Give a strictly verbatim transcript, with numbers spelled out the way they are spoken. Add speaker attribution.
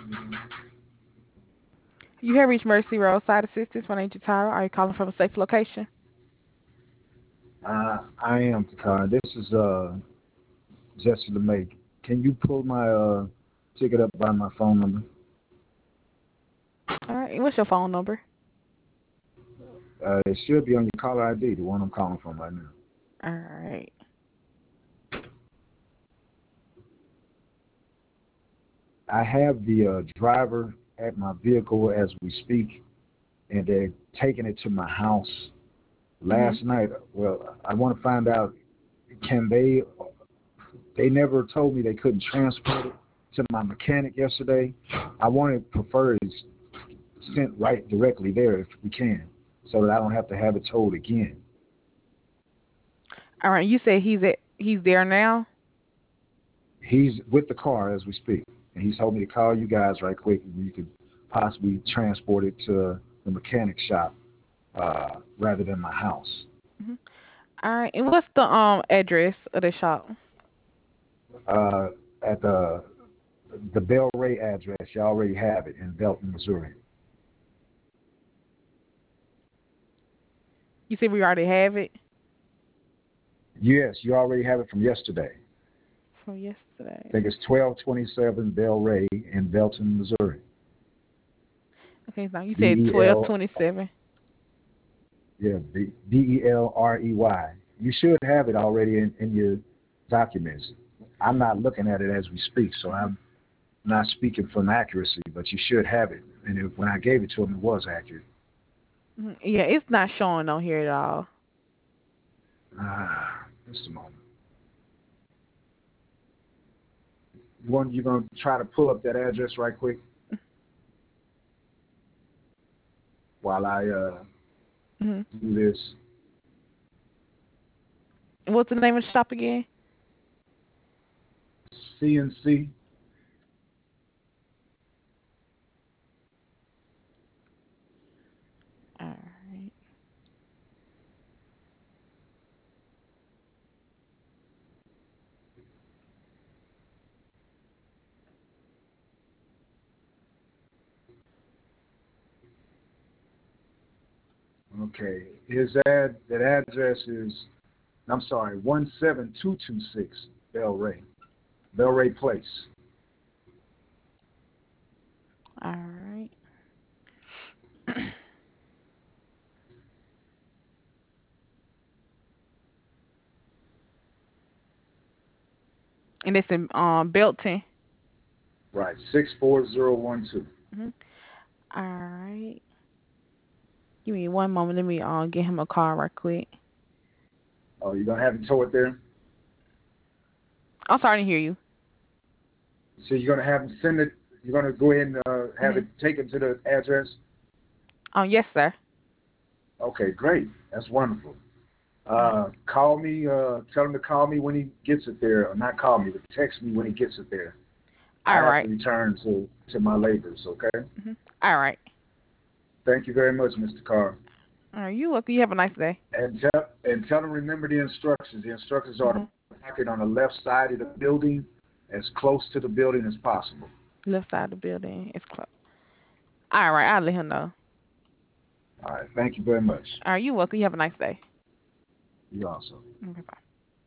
Speaker 1: You have reached Mercy Roadside Assistance. My name's Tara. Are you calling from a safe location?
Speaker 2: Uh, I am Takara. This is uh Jesse LeMay. Can you pull my uh ticket up by my phone number?
Speaker 1: All right. What's your phone number?
Speaker 2: Uh, it should be on your caller I D, the one I'm calling from right now.
Speaker 1: All right.
Speaker 2: I have the uh, driver at my vehicle as we speak, and they're taking it to my house.
Speaker 1: Mhm.
Speaker 2: Last night, well, I want to find out, can they, they never told me they couldn't transport it to my mechanic yesterday. I want to prefer it's sent right directly there if we can, so that I don't have to have it towed again.
Speaker 1: All right. You said he's at he's there now.
Speaker 2: He's with the car as we speak, and he's told me to call you guys right quick, and you could possibly transport it to the mechanic shop uh, rather than my house.
Speaker 1: Mhm. All right. And what's the um address of the shop?
Speaker 2: Uh, at the the Bell Ray address, you already have it in Belton, Missouri.
Speaker 1: You said we already have it
Speaker 2: Yes, you already have it from yesterday.
Speaker 1: from
Speaker 2: I
Speaker 1: yesterday.
Speaker 2: think it's twelve twenty-seven Bell Ray in Belton, Missouri.
Speaker 1: Okay. So you
Speaker 2: B
Speaker 1: said
Speaker 2: E
Speaker 1: twelve
Speaker 2: L,
Speaker 1: twenty seven.
Speaker 2: yeah, B E L R E Y. You should have it already in, in your documents. I'm not looking at it as we speak, so I'm not speaking from accuracy, but you should have it. And if, when I gave it to him, it was accurate.
Speaker 1: Yeah, it's not showing on here at all.
Speaker 2: Ah, just a moment. You want, you're going to try to pull up that address right quick while I uh,
Speaker 1: Mhm.
Speaker 2: do this.
Speaker 1: What's the name of the shop again?
Speaker 2: C N C.
Speaker 1: All right.
Speaker 2: Okay. His ad, that address is, I'm sorry, one seven two two six Bell Ray. Bell Ray Place.
Speaker 1: All right. And it's in um Belton.
Speaker 2: Right. six four zero one two.
Speaker 1: Mhm. All right. Give me one moment. Let me uh get him a call right quick.
Speaker 2: Oh, you're going to have it towed there?
Speaker 1: I'm sorry to hear you.
Speaker 2: So you're going to have him send it, you're going to go ahead and uh, have
Speaker 1: Mhm.
Speaker 2: it taken to the address?
Speaker 1: Um, yes, sir.
Speaker 2: Okay, great. That's wonderful.
Speaker 1: All right.
Speaker 2: Uh, call me, uh, tell him to call me when he gets it there, or not call me, but text me when he gets it there. I
Speaker 1: All
Speaker 2: have to
Speaker 1: right.
Speaker 2: return to, to my labors, okay?
Speaker 1: Mhm. All right.
Speaker 2: Thank you very much, Mister Carr.
Speaker 1: All right. You welcome. You have a nice day.
Speaker 2: And tell, and tell them remember the instructions. The instructions are to
Speaker 1: Mhm.
Speaker 2: park it on the left side of the building, as close to the building as possible.
Speaker 1: Left side of the building is closed. All right. I'll let him know.
Speaker 2: All right, thank you very much.
Speaker 1: All right. You welcome. You have a nice day.
Speaker 2: You also.
Speaker 1: Okay. Bye.